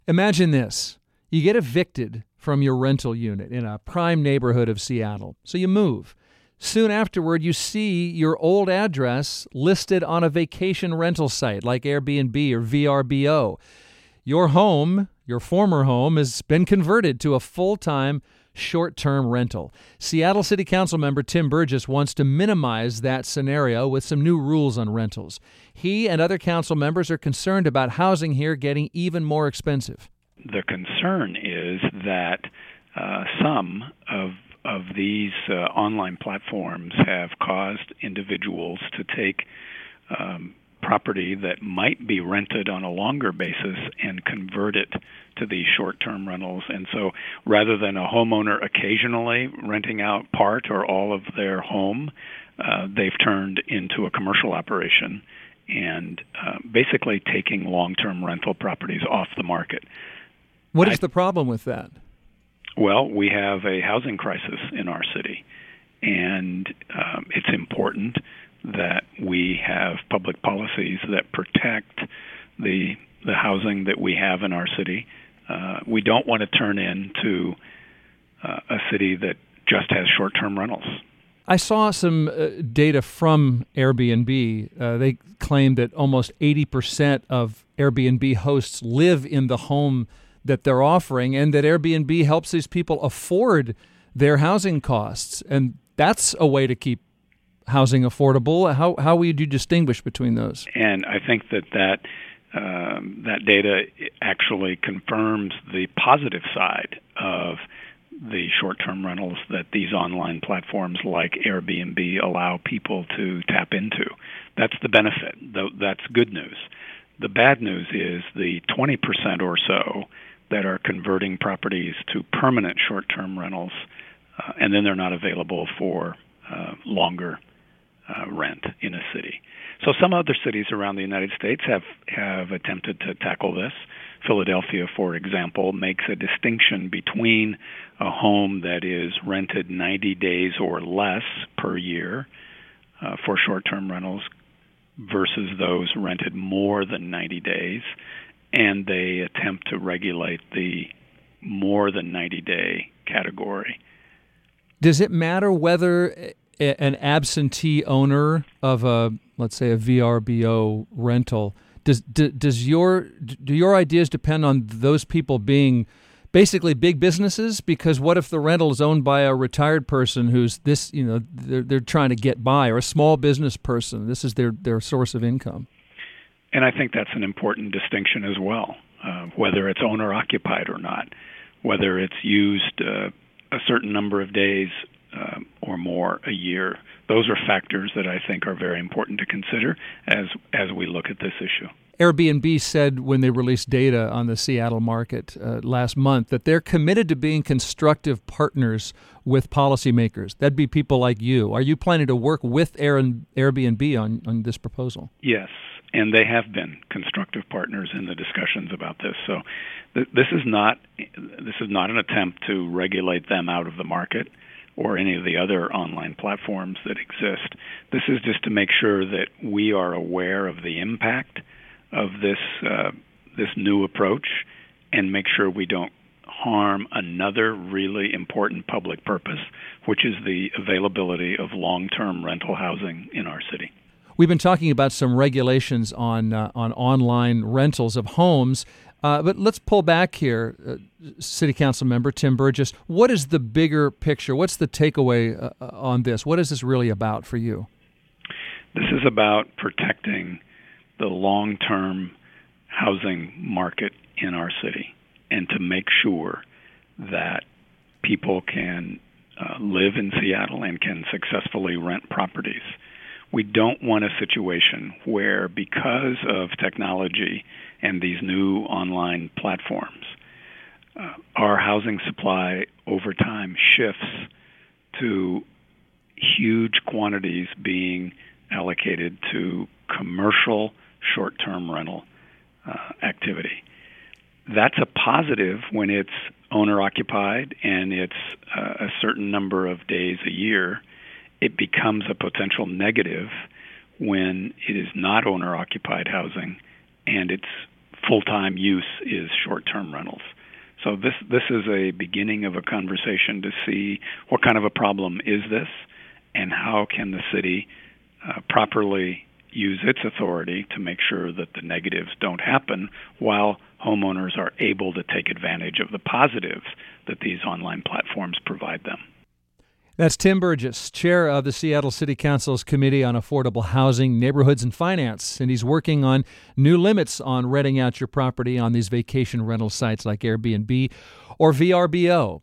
Imagine this. You get evicted from your rental unit in a prime neighborhood of Seattle, so you move. Soon afterward, you see your old address listed on a vacation rental site like Airbnb or VRBO. Your home, your former home, has been converted to a full-time short-term rental. Seattle City Council member Tim Burgess wants to minimize that scenario with some new rules on rentals. He and other council members are concerned about housing here getting even more expensive. The concern is that some of these online platforms have caused individuals to take property that might be rented on a longer basis and convert it to these short-term rentals. And so rather than a homeowner occasionally renting out part or all of their home, they've turned into a commercial operation and basically taking long-term rental properties off the market. What is the problem with that? Well, we have a housing crisis in our city, and it's important that we have public policies that protect the housing that we have in our city. We don't want to turn into a city that just has short-term rentals. I saw some data from Airbnb. They claim that almost 80% of Airbnb hosts live in the home that they're offering, and that Airbnb helps these people afford their housing costs. And that's a way to keep housing affordable. How would you distinguish between those? And I think that data actually confirms the positive side of the short-term rentals that these online platforms like Airbnb allow people to tap into. That's the benefit. That's good news. The bad news is the 20% or so that are converting properties to permanent short-term rentals, and then they're not available for longer rent in a city. So some other cities around the United States have attempted to tackle this. Philadelphia, for example, makes a distinction between a home that is rented 90 days or less per year for short-term rentals versus those rented more than 90 days, and they attempt to regulate the more than 90-day category. Does it matter whether an absentee owner of let's say a VRBO rental, do your ideas depend on those people being basically big businesses? Because what if the rental is owned by a retired person who's they're trying to get by, or a small business person, this is their source of income? And I think that's an important distinction as well, whether it's owner-occupied or not, whether it's used a certain number of days or more a year. Those are factors that I think are very important to consider as we look at this issue. Airbnb said when they released data on the Seattle market last month that they're committed to being constructive partners with policymakers. That'd be people like you. Are you planning to work with Airbnb on this proposal? Yes, and they have been constructive partners in the discussions about this. So this is not an attempt to regulate them out of the market or any of the other online platforms that exist. This is just to make sure that we are aware of the impact of this new approach and make sure we don't harm another really important public purpose, which is the availability of long-term rental housing in our city. We've been talking about some regulations on online rentals of homes, but let's pull back here. City Council member Tim Burgess, what is the bigger picture? What's the takeaway on this? What is this really about for you? This is about protecting the long-term housing market in our city and to make sure that people can live in Seattle and can successfully rent properties. We don't want a situation where, because of technology and these new online platforms, our housing supply over time shifts to huge quantities being allocated to commercial short-term rental activity. That's a positive when it's owner-occupied and it's a certain number of days a year. It becomes a potential negative when it is not owner-occupied housing and it's full-time use is short-term rentals. So this is a beginning of a conversation to see what kind of a problem is this, and how can the city properly use its authority to make sure that the negatives don't happen, while homeowners are able to take advantage of the positives that these online platforms provide them. That's Tim Burgess, chair of the Seattle City Council's Committee on Affordable Housing, Neighborhoods, and Finance, and he's working on new limits on renting out your property on these vacation rental sites like Airbnb or VRBO.